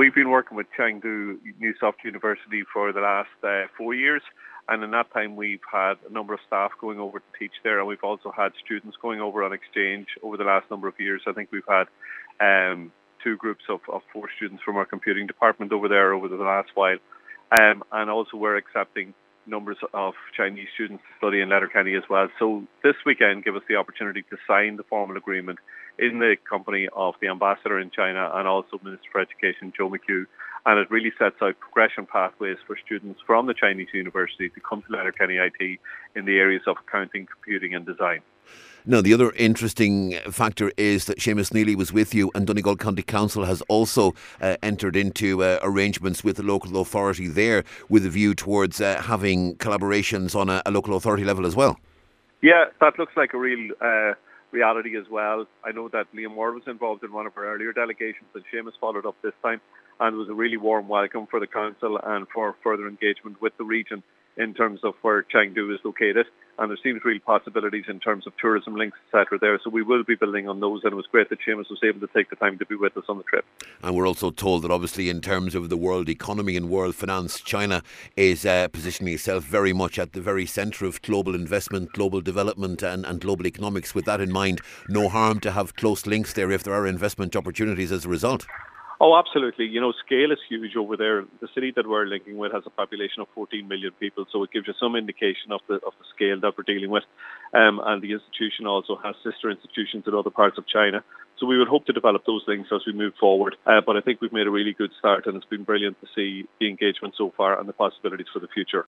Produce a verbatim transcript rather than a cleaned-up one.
we've been working with Chengdu New Soft University for the last uh, four years. And in that time, we've had a number of staff going over to teach there, and we've also had students going over on exchange over the last number of years. I think we've had um, two groups of, of four students from our computing department over there over the last while. Um, and also we're accepting numbers of Chinese students to study in Letterkenny as well. So this weekend gave us the opportunity to sign the formal agreement in the company of the ambassador in China and also Minister for Education, Joe McHugh. And it really sets out progression pathways for students from the Chinese university to come to Letterkenny I T in the areas of accounting, computing and design. Now, the other interesting factor is that Seamus Neely was with you, and Donegal County Council has also uh, entered into uh, arrangements with the local authority there with a view towards uh, having collaborations on a, a local authority level as well. Yeah, that looks like a real uh, reality as well. I know that Liam Ward was involved in one of our earlier delegations, and Seamus followed up this time. And it was a really warm welcome for the council and for further engagement with the region in terms of where Chengdu is located. And there seems real possibilities in terms of tourism links, et cetera there. So we will be building on those, and it was great that Seamus was able to take the time to be with us on the trip. And we're also told that obviously in terms of the world economy and world finance, China is uh, positioning itself very much at the very centre of global investment, global development and, and global economics. With that in mind, no harm to have close links there if there are investment opportunities as a result. Oh, absolutely. You know, scale is huge over there. The city that we're linking with has a population of fourteen million people, so it gives you some indication of the of the scale that we're dealing with. Um, and the institution also has sister institutions in other parts of China. So we would hope to develop those links as we move forward. Uh, but I think we've made a really good start, and it's been brilliant to see the engagement so far and the possibilities for the future.